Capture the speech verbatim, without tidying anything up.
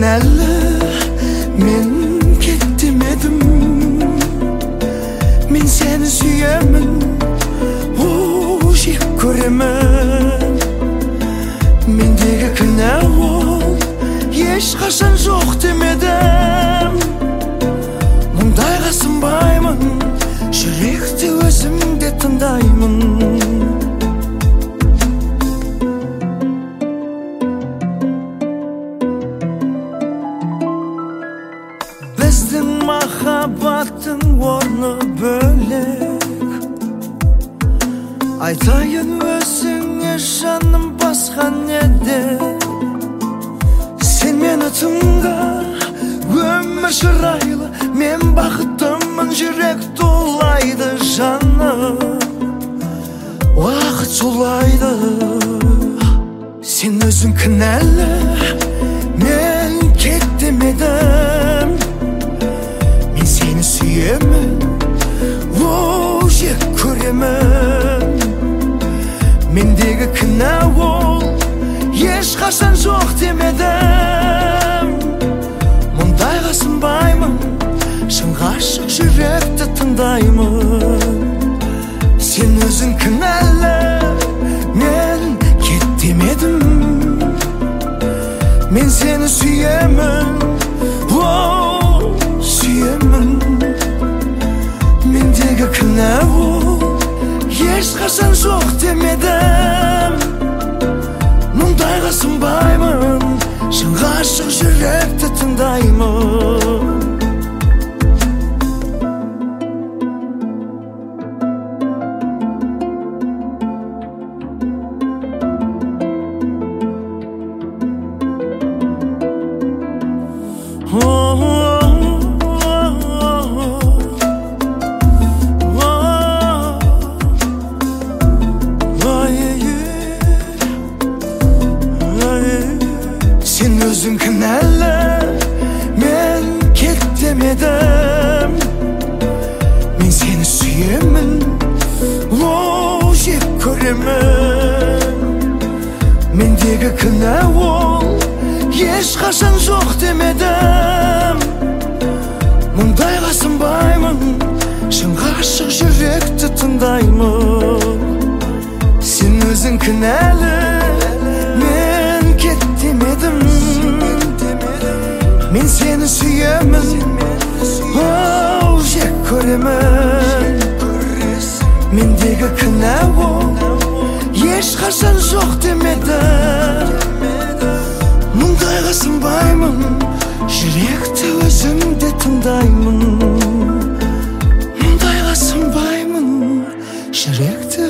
kінәлі, мен кеттім едім. Мен сені сүйемін, о, жек көремін. Мендегі кінә ол, ешқашан жоқ демедім. Мұндайға сынбаймын, жүректі өзімде тыңдаймын. Біздің махаббаттың орны бөлек. Айтайын өзіңе жаным басқа неде. Сен мені тыңда, өмір шырайлы, мен бақыттымын, жүрек толайды жаным. Уақыт солайды, сен өзің кінәлі, мен кеттім едім. Мен сені сүйемін, о, жек көремін. Мендегі кінә ол, ешқашан жоқ демедім. Мұндайға сынбаймын, шын ғашық жүректі тыңдаймын. Сен өзің кінәлі, мен кеттім едім. Мен сені сүйемін, о, сүйемін. Мендегі кінә ол, ешқашан жоқ демедім. Мұндайға сынбаймын, шын ғашық жүректі тыңдаймын. Сен өзің кінәлі, мен кеттім едім. Мен сені сүйемін, о, жек көремін. Мендегі кінә ол, ешқашан жоқ демедім. Мұндайға сынбаймын, шын ғашық жүректі тыңдаймын. Сен өзің кінәлі, мен кеттім едім. Мен сені сүйемін, о, жек көремін. Мендегі кінә ол, ешқашан жоқ демедім. Мұндайға сынбаймын, жүректі өзімде тыңдаймын. Мұндайға сынбаймын, жүректі